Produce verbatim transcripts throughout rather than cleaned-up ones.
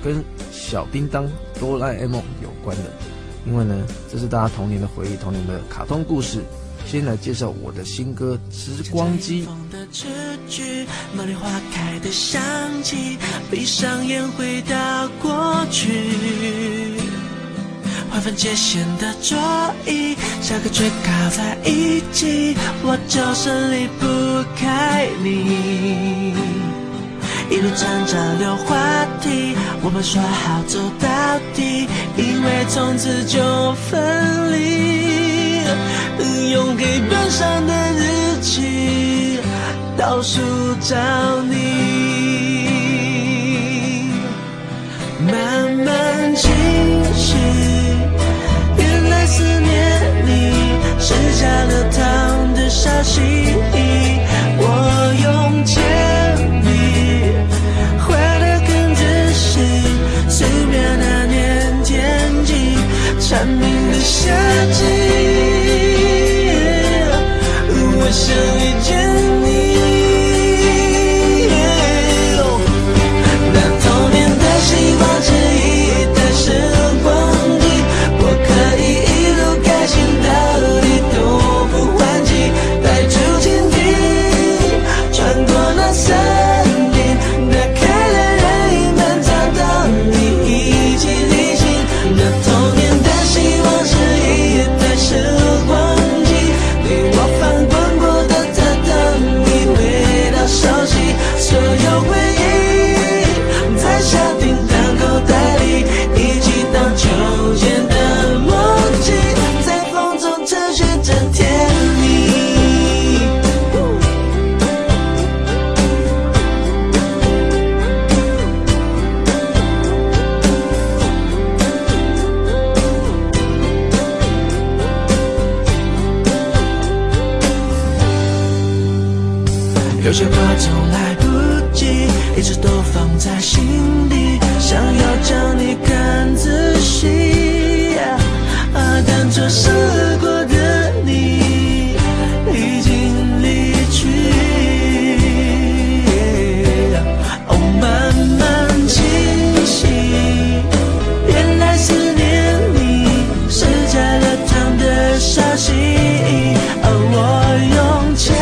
跟小叮当、哆啦 A 梦有关的，因为呢，这是大家童年的回忆，童年的卡通故事。先来介绍我的新歌《时光机》。 茉莉花开的香气，闭上眼回到过去，划分界限的桌椅，下课却靠在一起，我就是离不开你。一路站着溜话题，我们说好走到底，因为从此就分离。用黑板上的日期倒数找你，慢慢清晰，原来思念你是加了糖的消息。我用铅笔画得更仔细，素描那年天气蝉鸣的夏季，我想遇见你。那童年的希望是一台时光机，我可以一路开心到底都不换季，带出蜻蜓穿过那森林，打开了任意门找到你一起旅行。那童年的希望是一台时光机，对我翻滚熟悉所有回忆，在下订单口袋里，一起荡秋千的默契，在风中持续着甜蜜。有些话从来不及，一直都放在心底，想要将你看仔细，啊，但这时过的你已经离去。哦，慢慢清晰，原来思念你是加了糖的消息。而我用铅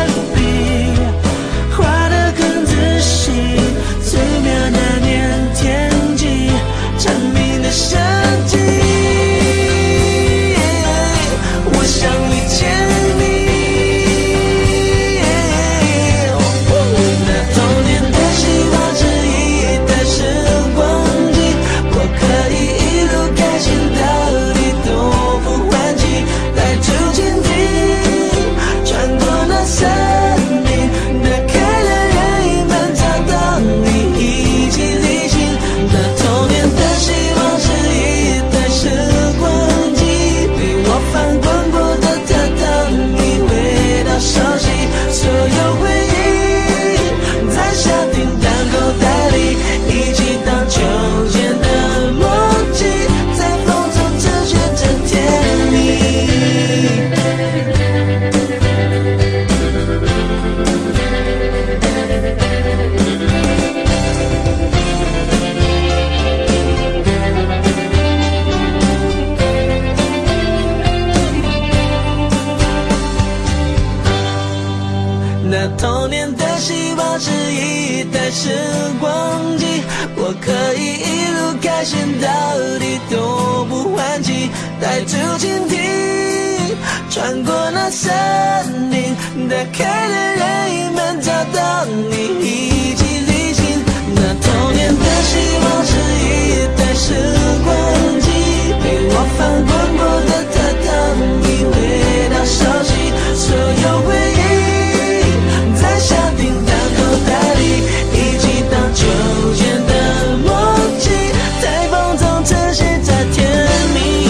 那童年的希望是一台时光机，我可以一路开心到底都不换季，带出蜻蜓穿过那森林，打开了任意门找到你一起旅行。那童年的希望是一台时光机，陪我翻滚过的榻榻米回到熟悉所有回忆，在下订单口袋里，一起荡秋千的默契，在风中持续着甜蜜，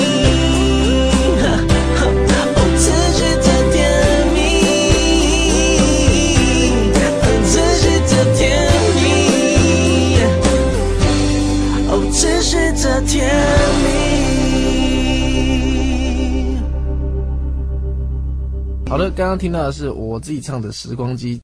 哦，持续着甜蜜，持续着甜蜜，哦，持续着甜蜜。 好的，刚刚听到的是我自己唱的《时光机》。